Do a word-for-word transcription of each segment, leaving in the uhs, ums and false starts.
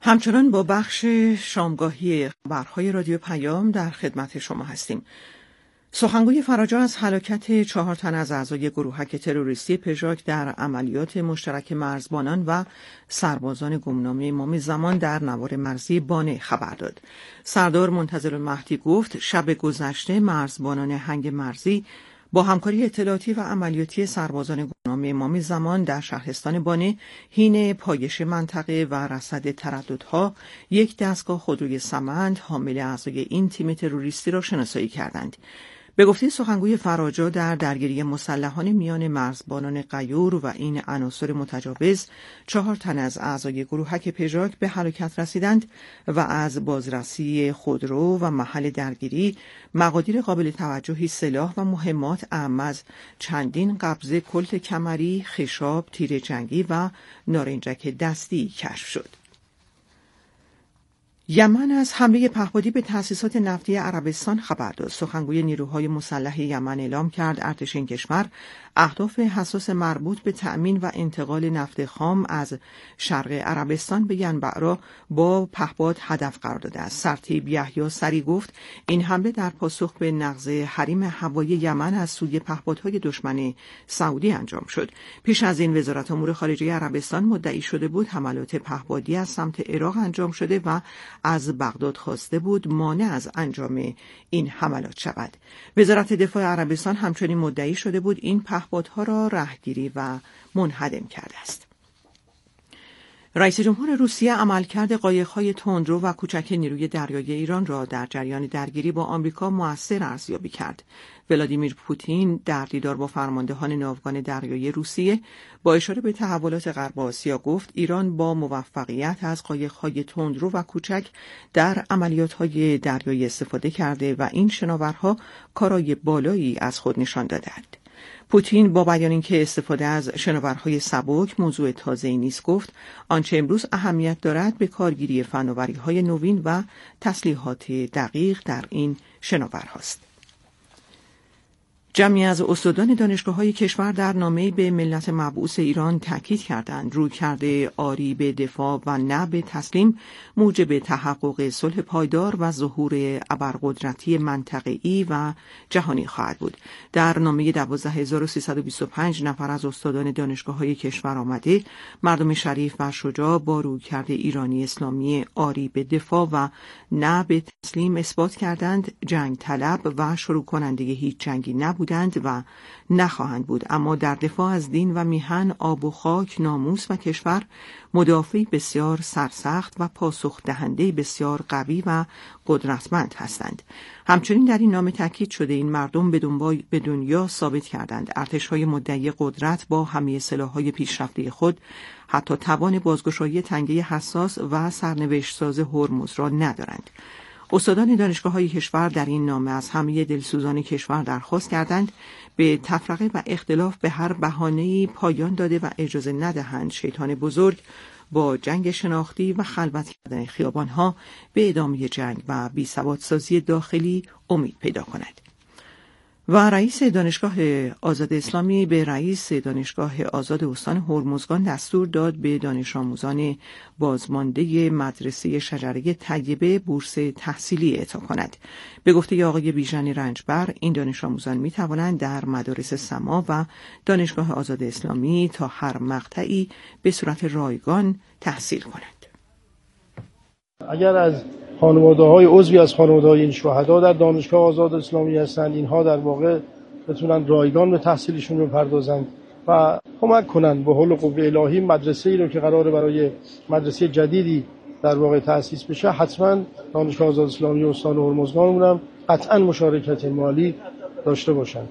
همچنان با بخش شامگاهی خبرهای رادیو پیام در خدمت شما هستیم. سخنگوی فراجا از هلاکت چهار تن از اعضای گروهک تروریستی پژاک در عملیات مشترک مرزبانان و سربازان گمنام امام زمان در نوار مرزی بانه خبر داد. سردار منتظرالمهدی گفت شب گذشته مرزبانان هنگ مرزی با همکاری اطلاعاتی و عملیاتی سربازان گمنام امام زمان در شهرستان بانه حین پایش منطقه و رصد ترددها یک دستگاه خودروی سمند حامل اعضای این تیم تروریستی را شناسایی کردند. به گفته سخنگوی فراجا در درگیری مسلحانه میان مرزبانان غیور و این عناصر متجاوز چهار تن از اعضای گروهک پژاک به هلاکت رسیدند و از بازرسی خودرو و محل درگیری مقادیر قابل توجهی سلاح و مهمات اعم از چندین قبضه کلت کمری، خشاب، تیر جنگی و نارنجک دستی کشف شد. یمن از حمله پهپادی به تأسیسات نفتی عربستان خبر داد. سخنگوی نیروهای مسلح یمن اعلام کرد ارتش این کشور اهداف حساس مربوط به تأمین و انتقال نفت خام از شرق عربستان به ینبع را با پهپاد هدف قرار داده است. سرتیپ یحیی سری گفت این حمله در پاسخ به نقض حریم هوایی یمن از سوی پهپادهای دشمن سعودی انجام شد. پیش از این وزارت امور خارجه عربستان مدعی شده بود حملات پهپادی از سمت عراق انجام شده و از بغداد خواسته بود مانع از انجام این حملات شود. وزارت دفاع عربستان همچنین مدعی شده بود این پهپادها را رهگیری و منهدم کرده است. رئیس جمهور روسیه عملکرد قایق‌های تندرو و کوچک نیروی دریایی ایران را در جریان درگیری با آمریکا مؤثر ارزیابی کرد. ولادیمیر پوتین در دیدار با فرماندهان ناوگان دریایی روسیه با اشاره به تحولات غرب آسیا گفت ایران با موفقیت از قایق‌های تندرو و کوچک در عملیات‌های دریایی استفاده کرده و این شناورها کارای بالایی از خود نشان دادند. پوتین با بیان اینکه استفاده از شناورهای سبک موضوع تازه‌ای نیست گفت آنچه امروز اهمیت دارد به کارگیری فناوری‌های نوین و تسلیحات دقیق در این شناورهاست. جمعی از استادان دانشگاه‌های کشور در نامه‌ای به ملت مبعوث ایران تاکید کردند رویکرد آری به دفاع و نه به تسلیم موجب تحقق صلح پایدار و ظهور ابرقدرتی منطقه‌ای و جهانی خواهد بود. در نامه دوازده هزار و سیصد و بیست و پنج نفر از استادان دانشگاه‌های کشور آمده مردم شریف و شجاع با رویکرد ایرانی اسلامی آری به دفاع و نه به تسلیم اثبات کردند جنگ طلب و شروع کننده هیچ جنگی نبود و نخواهند بود، اما در دفاع از دین و میهن، آب و خاک، ناموس و کشور مدافعی بسیار سرسخت و پاسخ دهنده بسیار قوی و قدرتمند هستند. همچنین در این نامه تاکید شده این مردم به دنیا ثابت کردند ارتش‌های مدعی قدرت با همه سلاح‌های پیشرفته خود حتی توان بازگشایی تنگه حساس و سرنوشت‌ساز هرمز را ندارند. استادان دانشگاه‌های کشور در این نامه از همه دلسوزان کشور درخواست کردند به تفرقه و اختلاف به هر بهانه‌ای پایان داده و اجازه ندهند شیطان بزرگ با جنگ شناختی و خلوت کردن خیابان‌ها به ادامه جنگ و بی‌ثبات‌سازی داخلی امید پیدا کند. و رئیس دانشگاه آزاد اسلامی به رئیس دانشگاه آزاد استان هرمزگان دستور داد به دانش آموزان بازمانده مدرسه شجره طیبه بورس تحصیلی اعطا کند. به گفته آقای بیژن رنجبر این دانش آموزان می توانند در مدارس سما و دانشگاه آزاد اسلامی تا هر مقطعی به صورت رایگان تحصیل کنند. اگر از خانواده‌های عضوی از خانواده‌های این شهدا در دانشگاه آزاد اسلامی هستند اینها در واقع بتونن رایگان به تحصیلشون بپردازند و کمک کنند به حول قوه الهی مدرسه‌ای رو که قراره برای مدرسه جدیدی در واقع تأسیس بشه حتما دانشگاه آزاد اسلامی استان هرمزگان هم قطعا مشارکت مالی داشته باشند.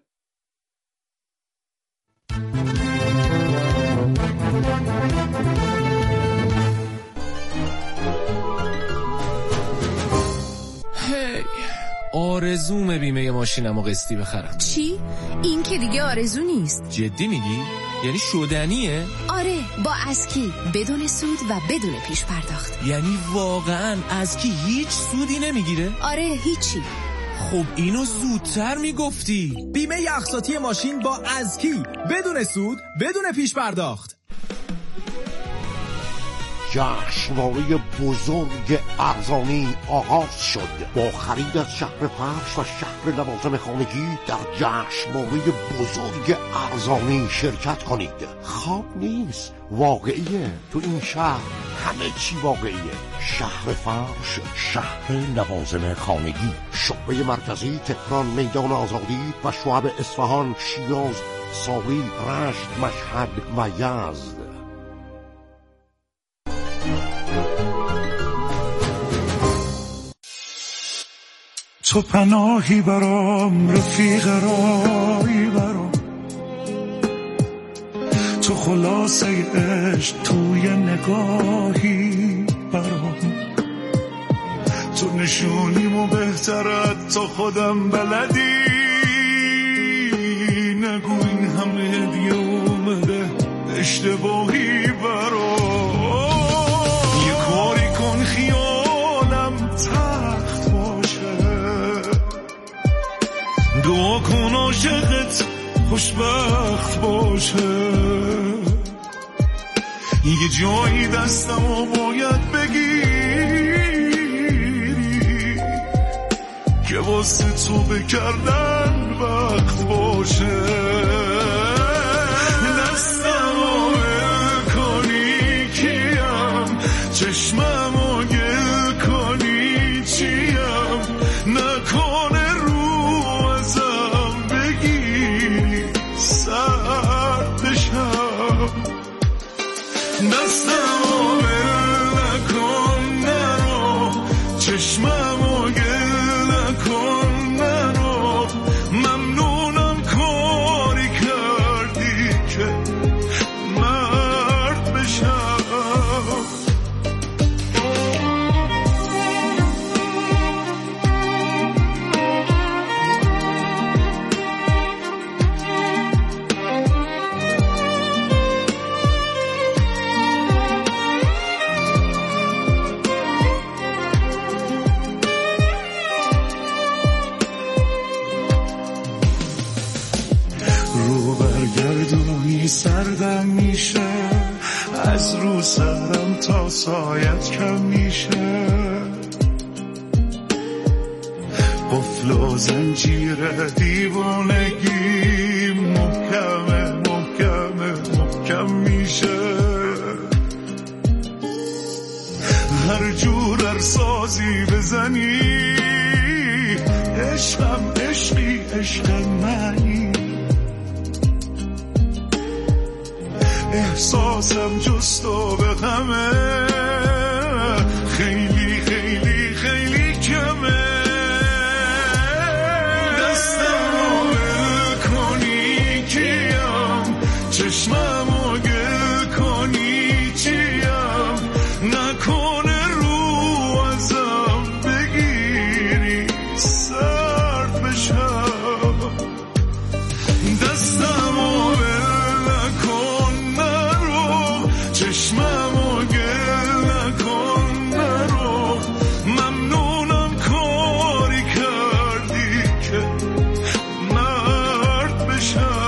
آرزومه بیمه ماشینمو قسطی بخرم. چی؟ این که دیگه آرزو نیست. جدی میگی؟ یعنی شدنیه؟ آره، با اسکی بدون سود و بدون پیش پرداخت. یعنی واقعا اسکی هیچ سودی نمیگیره؟ آره، هیچی. خب اینو زودتر میگفتی. بیمه اقساطی ماشین با اسکی بدون سود بدون پیش پرداخت. جشنواره بزرگ ارزانی آغاز شد. با خرید از شهر فرش و شهر لوازم خانگی در جشنواره بزرگ ارزانی شرکت کنید. خواب نیست، واقعیه. تو این شهر همه چی واقعیه. شهر فرش، شهر لوازم خانگی، شعبه مرکزی تهران، میدان آزادی و شعب اصفهان، شیراز، ساوی، رشت، مشهد و یزد. تو پناهی برام، رفیق رایی برام، تو خلاصه عشق توی نگاهی برام، تو نشونیمو بهترت تا خودم بلدی. نگو این همه هدیه اومده اشتباهی برام. یه کاری کن خیالم تخت باشه، دعا کن عاشقت خوشبخت باشه. یه جایی دستمو باید بگیری که واسه تو بکردن وقت باشه. دستمو بکنی کیم، چشممو گل کنی چیم، نکنه رو ازم بگیری سرد بشم. دستمو بل نکن نرو، چشممو گل نکن نرو. ممنونم کاری کردی که مرد بشم. رو برگردونی سردم میشه، از رو سرم تا سایت کم میشه. قفل و زنجیر دیوانگی محکمه محکمه محکم میشه. هر جور ارسازی بزنی، عشقم عشقی عشق منی. احساسم جستو به غمه، خیلی خیلی خیلی کمه. دستمو بل کنی کیم، چشممو گل کنی چیم، نکنه رو ازم بگیری سرد بشم. دستمو بل نکن نرو، چشممو گل نکن نرو. ممنونم کاری کردی که مرد بشم.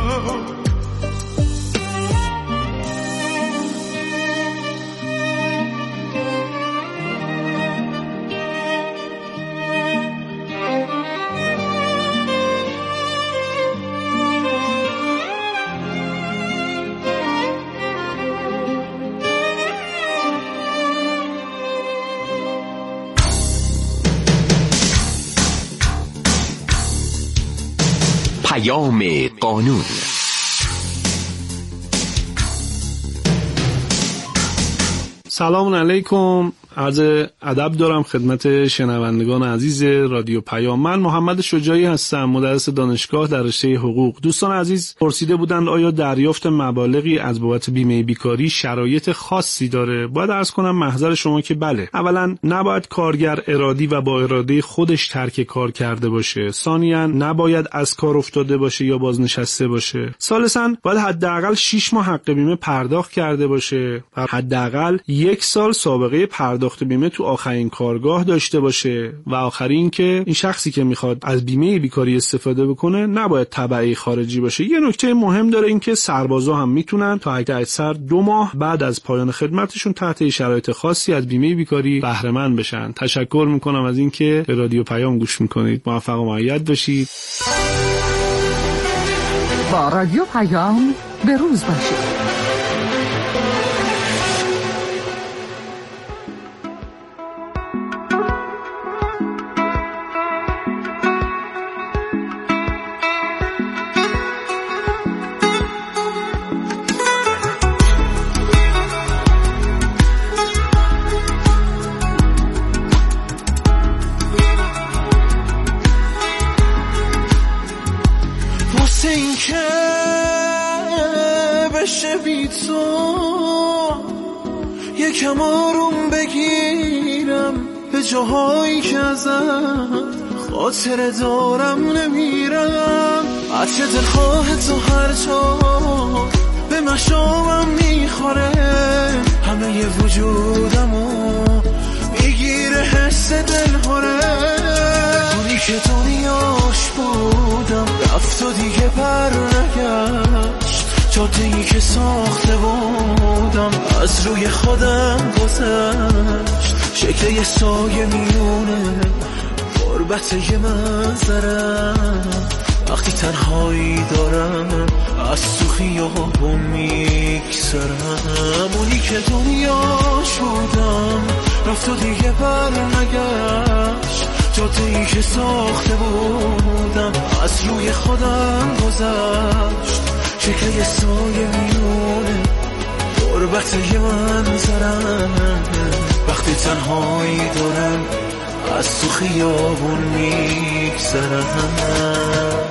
پیام قانون. سلام علیکم، عرض ادب دارم خدمت شنوندگان عزیز رادیو پیام. من محمد شجاعی هستم، مدرس دانشگاه در رشته حقوق. دوستان عزیز پرسیده بودند آیا دریافت مبالغی از بابت بیمه بیکاری شرایط خاصی داره؟ باید عرض کنم محضر شما که بله. اولا نباید کارگر ارادی و با اراده خودش ترک کار کرده باشه. ثانیاً نباید از کار افتاده باشه یا بازنشسته باشه. ثالثاً باید حداقل شش ماه حق بیمه پرداخت کرده باشه و حداقل یک سال سابقه پرداخت پرداخت بیمه تو آخرین کارگاه داشته باشه و آخری این که این شخصی که میخواد از بیمه بیکاری استفاده بکنه نباید تبعی خارجی باشه. یه نکته مهم داره این که سربازا هم میتونن تا حد اکثر دو ماه بعد از پایان خدمتشون تحت شرایط خاصی از بیمه بیکاری بهره مند بشن. تشکر میکنم از اینکه به رادیو پیام گوش میکنید. موفق و مؤید باشید. با رادیو پیام به روز باشید. یکم آروم بگیرم به جاهایی که ازت خاطره دارم نمیرم. عطر دلخواه تو هر جا به مشامم میخوره، همه ی وجودمو میگیره حس دلهوره. اونی که دنیاش بودم رفت و دیگه بر نگشت، جاده‌ای که ساخته بودم از روی خودم گذشت. شکل یه سایه میونه غربت یه منظرم، وقتی تنهایی دارم از تو خیابون میگذرم. اونی که دنیاش بودم رفت و دیگه بر نگشت، جاده‌ای که ساخته بودم از روی خودم گذشت. شکل یه سایه میونه غربت یه منظرم، وقتی تنهایی دارم از تو خیابون میگذرم.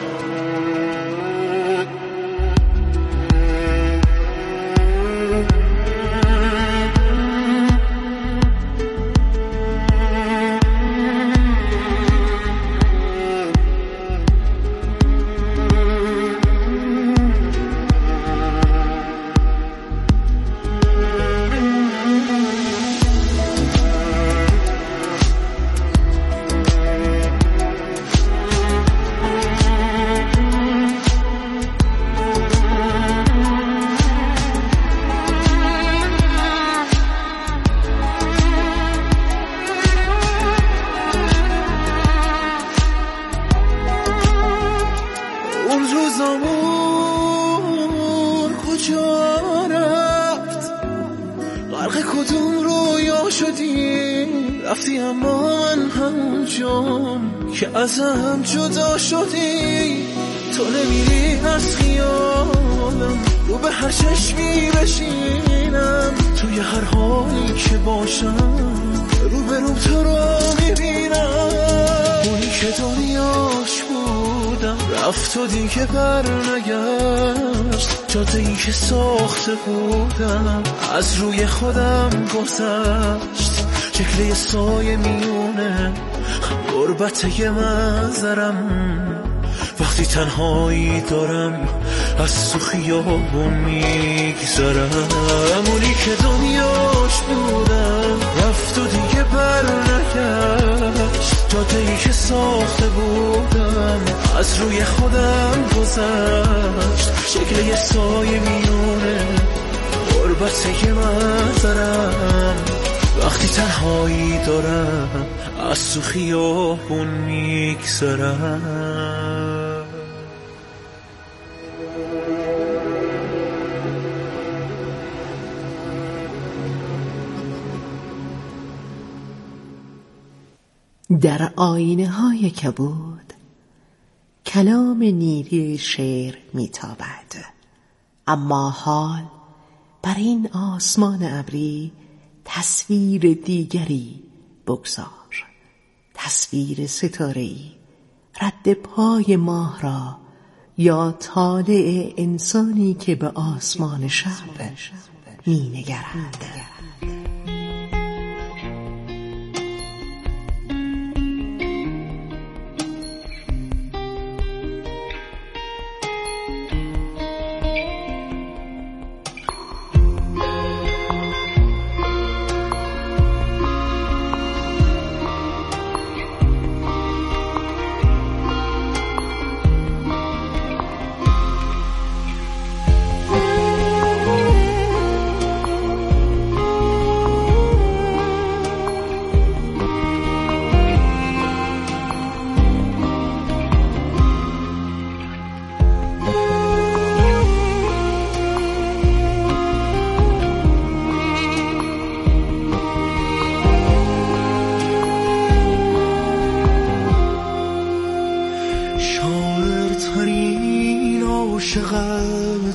که ازم جدا شدی، تو نمیری از خیالم، رو به هر چشمی بشینم، توی هر حالی که باشم رو به رو تو رو میبینم. اونی که دنیاش بودم رفت و دیگه بر نگشت، جاده‌ای که ساخته بودم از روی خودم گذشت. شکل یه سایه میونه غربت یه منظرم، وقتی تنهایی دارم از تو خیابون میگذرم. اونی که دنیاش بودم رفت و دیگه بر نگشت، جاده‌ای که ساخته بودم از روی خودم گذشت. شکل یه سایه میونه غربت یه منظرم، وقتی تنهایی دارم از تو خیابون میگذرم. در آینه های کبود کلام نیلی شعر میتابد، اما حال بر این آسمان ابری تصویر دیگری بگذار. تصویر ستاره‌ای رد پای ماه را، یا طالع انسانی که به آسمان شب می نگرد.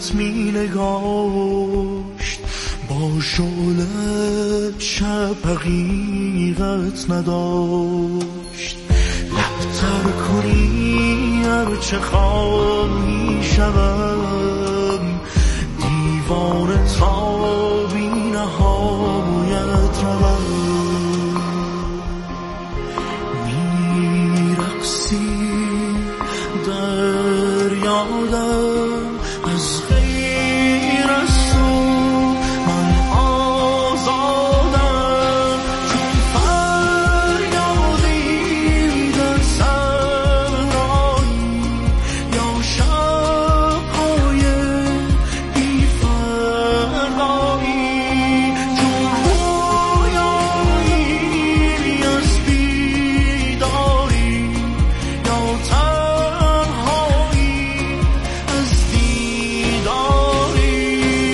شبت می نگاشت، با شعله شب حقیقت نداشت. لبتر کنی هرچه خواهی شوم، دیوانه تا بی نهایت روم. میرقصی در یادم از غیر از تو، من آزادم چون فریادی در صحرایی یا شب‌های بی فرقایی، چون رویایی از بیداری یا تنهایی از دیداری.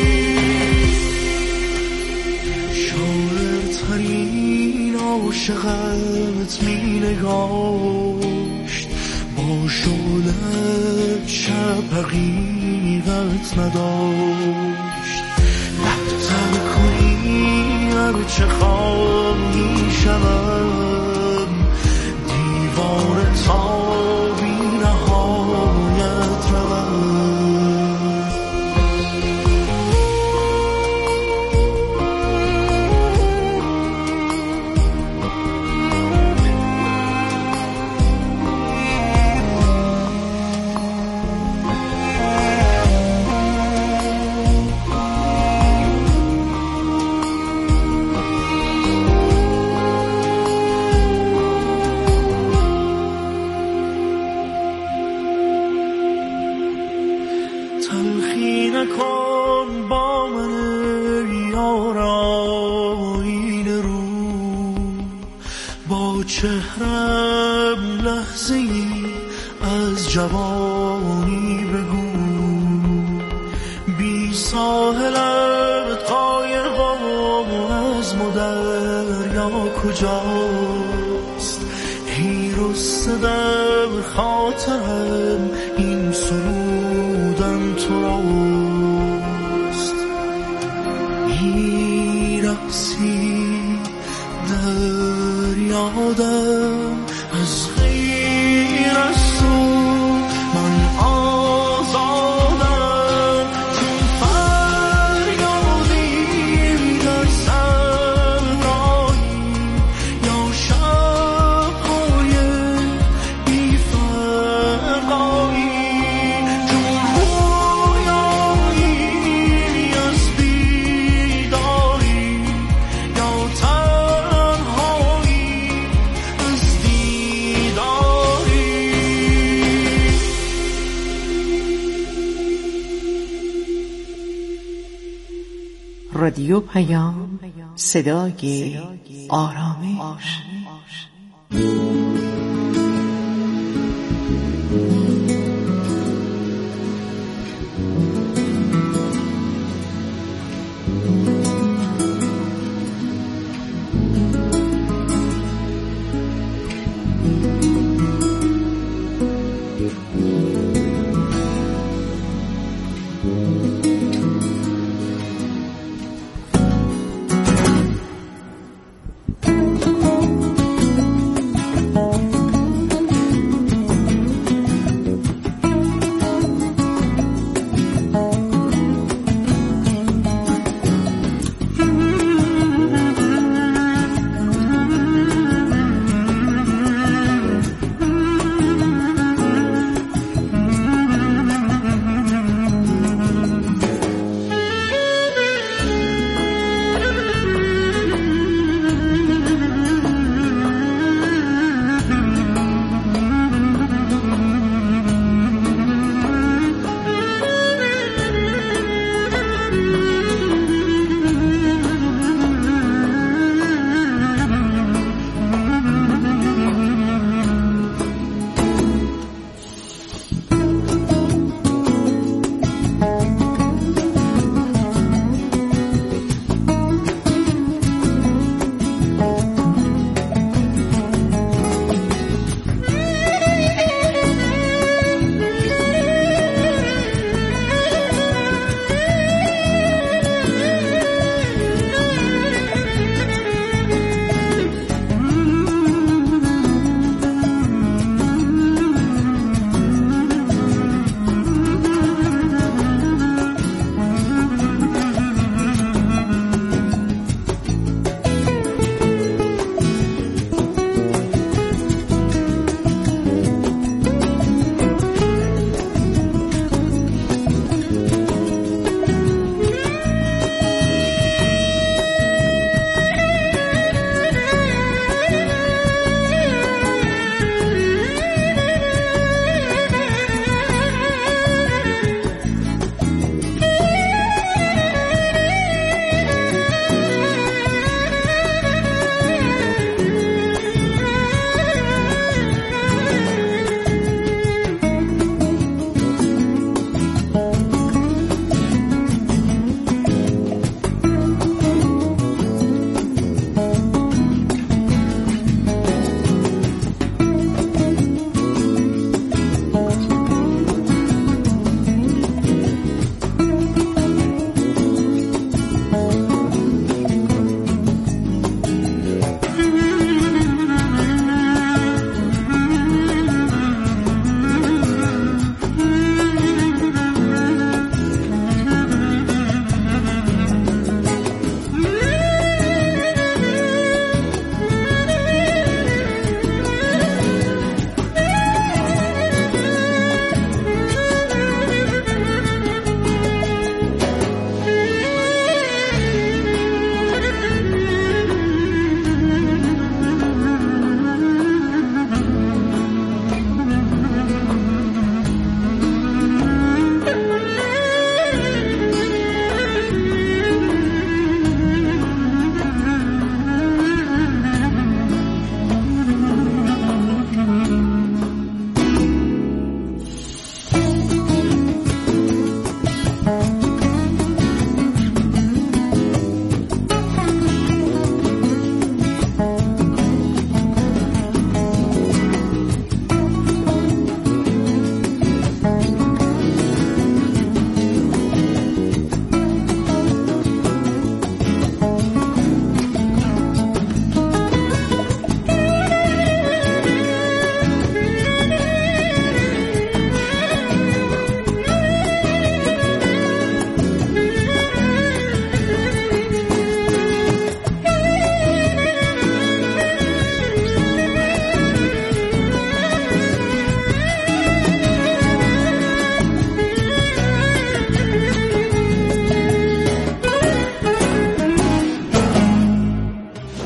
شاعرترین عاشقت می نگاشت، با شعله شب حقیقت نداشت. لبتر کنی هرچه خواهی شوم، دیوانه تا بی نهایت روم. تلخی نکن با من یار آینه رو، با چهرم لحظه ای از جوانی بگو. بی ساحلت قایقم از مدریا کجاست؟ ای رسته در خاطرم این سرودم تو راست. میرقصی در یادم از غیر از تو، من آزادم چون فریادی در صحرایی یا شب‌های بی فرقایی، چون رویایی از بیداری یا تنهایی از دیداری. رادیو پیام، صدای آرامش.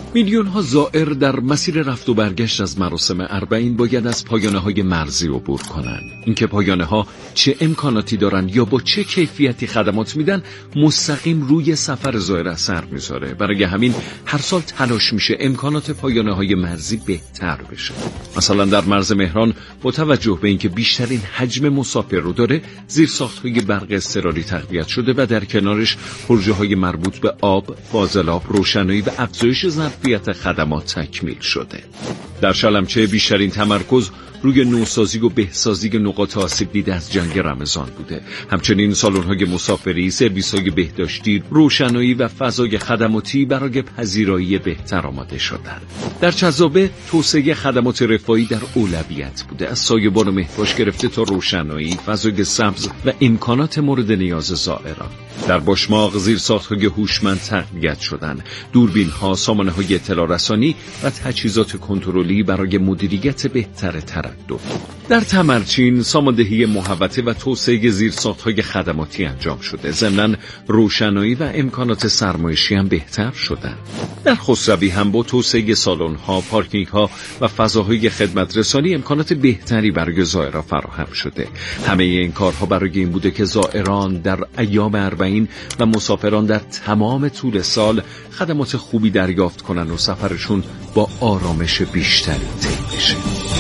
میلیون ها زائر در مسیر رفت و برگشت از مراسم اربعین باید از پایانه های مرزی عبور کنند. اینکه پایانه ها چه امکاناتی دارن یا با چه کیفیتی خدمات میدن مستقیم روی سفر زائر اثر میذاره. برای همین هر سال تلاش میشه امکانات پایانه های مرزی بهتر بشه. مثلا در مرز مهران با توجه به اینکه بیشترین حجم مسافر رو داره، زیرساخت‌های برق اضطراری تقویت شده و در کنارش پروژه‌های مربوط به آب، فاضلاب، روشنایی و افزایش ظرفیت خدمات تکمیل شده. در شلمچه بیشترین تمرکز روی نوسازی و بهسازی نقاط آسیب دیده از جنگ رمضان بوده. همچنین سالن‌های مسافری، سرویس‌های بهداشتی، روشنایی و فضای خدماتی برای پذیرایی بهتر آماده شدند. در جذابه توسعه خدمات رفاهی در اولویت بوده، از سایه‌بان و مه‌پاش گرفته تا روشنایی، فضای سبز و امکانات مورد نیاز زائران. در باشماق زیرساخت‌های هوشمند تقویت شدند، دوربین‌ها، سامانه‌های اطلاع رسانی و تجهیزات کنترلی برای مدیریت بهتر تردد. در تمرچین ساماندهی محوطه و توسعه زیرساخت‌های خدماتی انجام شده. ضمناً روشنایی و امکانات سرمایشی هم بهتر شدند. در خسروی هم با توسعه سالن‌ها، پارکینگ‌ها و فضاهای خدمت رسانی امکانات بهتری برای زائران فراهم شده. همه این کارها برای این بوده که زائران در ایام اربعین و مسافران در تمام طول سال خدمات خوبی دریافت کنند و سفرشون با آرامش بیشتری طی بشه.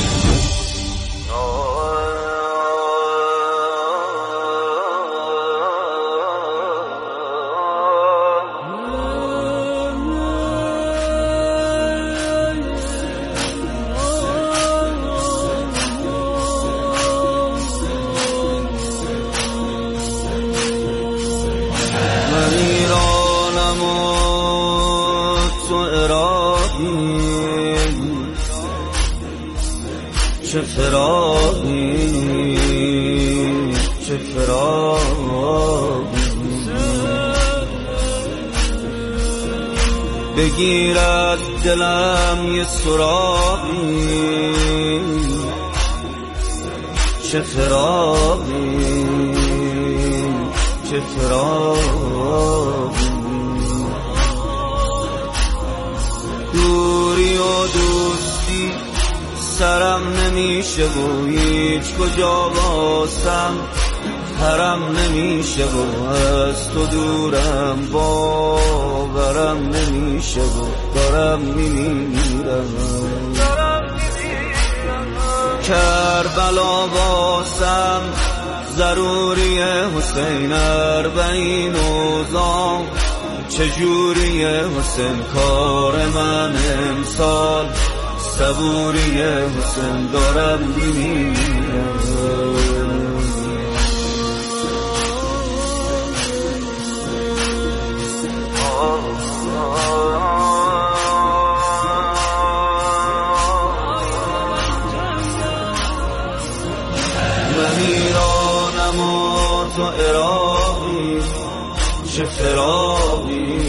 چه فراقی چه فراقی بگیرد دلم یه سراغی چه فراقی چه فراقی دوری و دوستی سرم نمیشه و هیچ کجا باسم حرم نمیشه و از تو دورم باورم نمیشه و دارم میمیرم کربلا باسم ضروری حسین اربعین اوزام چجوری حسین کار من امسال صبوری حسین دارم میمیرم من ایرانم و تو عراقی چه فراقی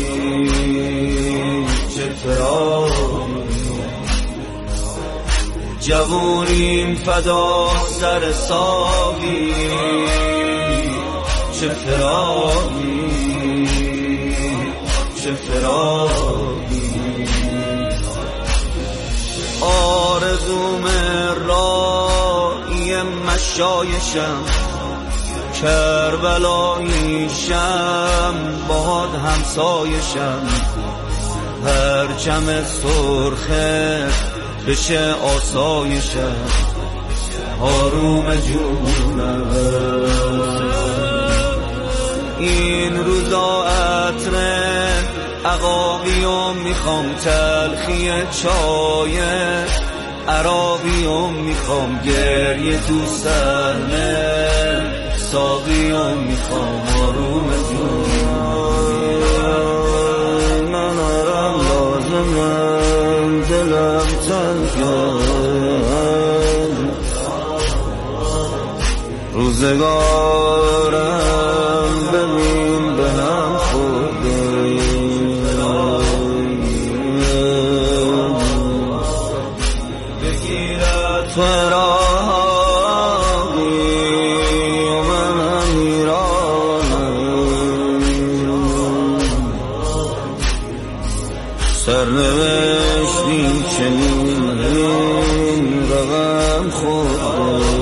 چه فراقی جوونیم فدا سر ساقی چه فراقی چه فراقی آرزوم رائی مشایشم کربلاییشم باد همسایشم پرچم سرخه بشه آسایشم آروم جونم این روزا عطر عقاقیم میخوام تلخی چای عرابیم میخوام گریه تو سرمه ساقیم میخوام آروم جونم من آرام لازمم دلم تنگم روزگارم ببین به هم خورده بگیرد فراقی و منم ایرانم سرنوشت گشتیم چنین رقم خورده